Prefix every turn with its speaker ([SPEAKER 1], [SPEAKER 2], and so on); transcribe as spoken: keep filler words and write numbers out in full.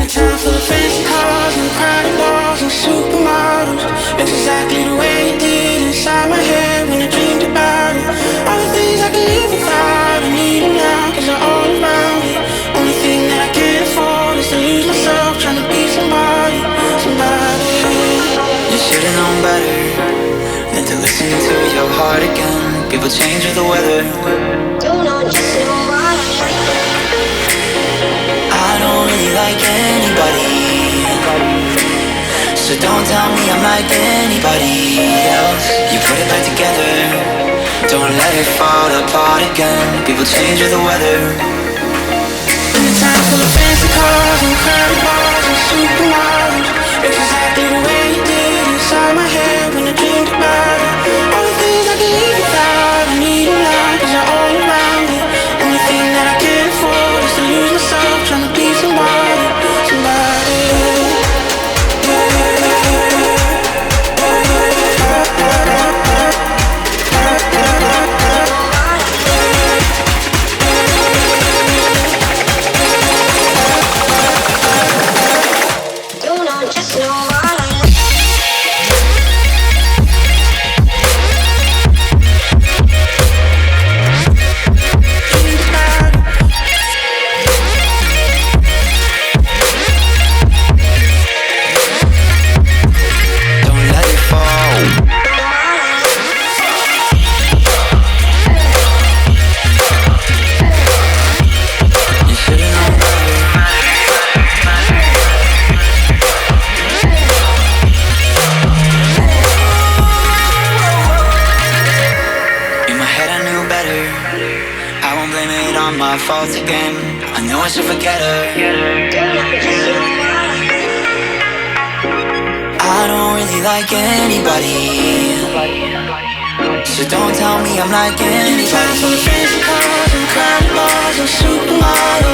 [SPEAKER 1] Time full of fancy cars and crowded malls and supermodels. It's exactly the way you did inside my head when I dreamed about it. All the things I could live without, I need them now, cause they're all around me. Only thing that I can't afford is to lose myself trying to be somebody, somebody. You should've known better than to listen to your heart again. People change with the weather. Don't know, just know why I don't really like anybody, so don't tell me I'm like anybody else. You put it back together, don't let it fall apart again. People change with the weather. In a time full of fancy cars and crowded bars and supermodels, it's exactly the way you did inside my head when I dreamed about it. All the things I can live without, I need them now, cause they're all around me. Only thing that I can't afford is to lose myself trying to be somebody, somebody. Don't know, just know why. My fault again, I know I should forget her. I don't really like anybody, so don't tell me I'm like anybody. Time for the fancy cars and crowded bars and supermodels.